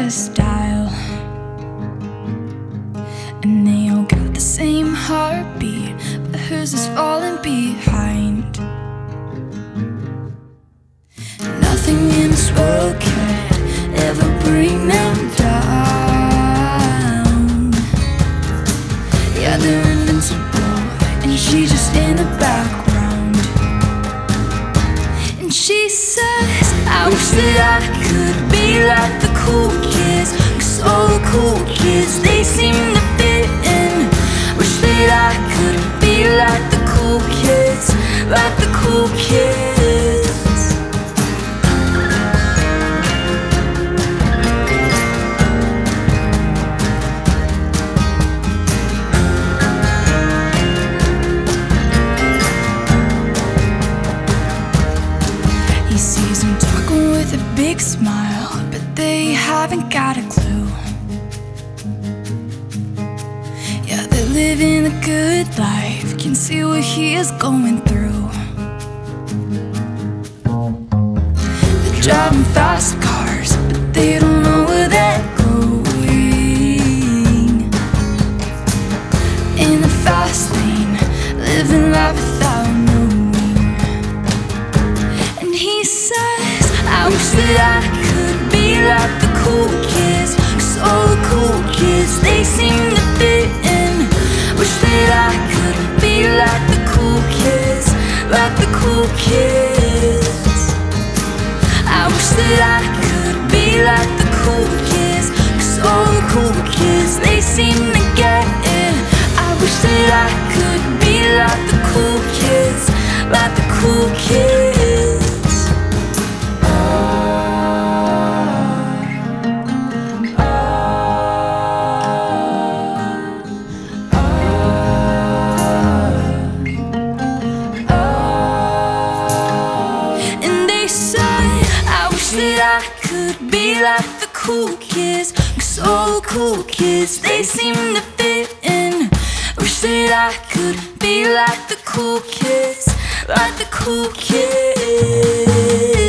style, and they all got the same heartbeat, but hers is falling behind. Nothing in this world can ever bring them down. Yeah, they're invincible, and she's just in the background. And she says, I wish that I could be like the cool kids, 'cause all the cool kids, they seem to fit in. Wish that I could be like the cool kids, like the cool kids. He sees them talking with a big smile, but they haven't got a clue. Yeah, they're living a good life, can see what he is going through. They're driving fast cars, but they don't know where they're going. In the fast lane, living life without knowing. And he says, I wish that I could be like the cool kids, 'cause all the cool kids, they seem to fit in. Wish that I could be like the cool kids, like the cool kids. I wish that I could be like the cool kids, 'cause all the cool kids, they seem to get it. I wish that I could be like the cool kids, like the cool kids. And they say, I wish that I could be like the cool kids, 'cause all the cool kids, they seem to fit in. Wish that I could be like the cool kids, like the cool kids.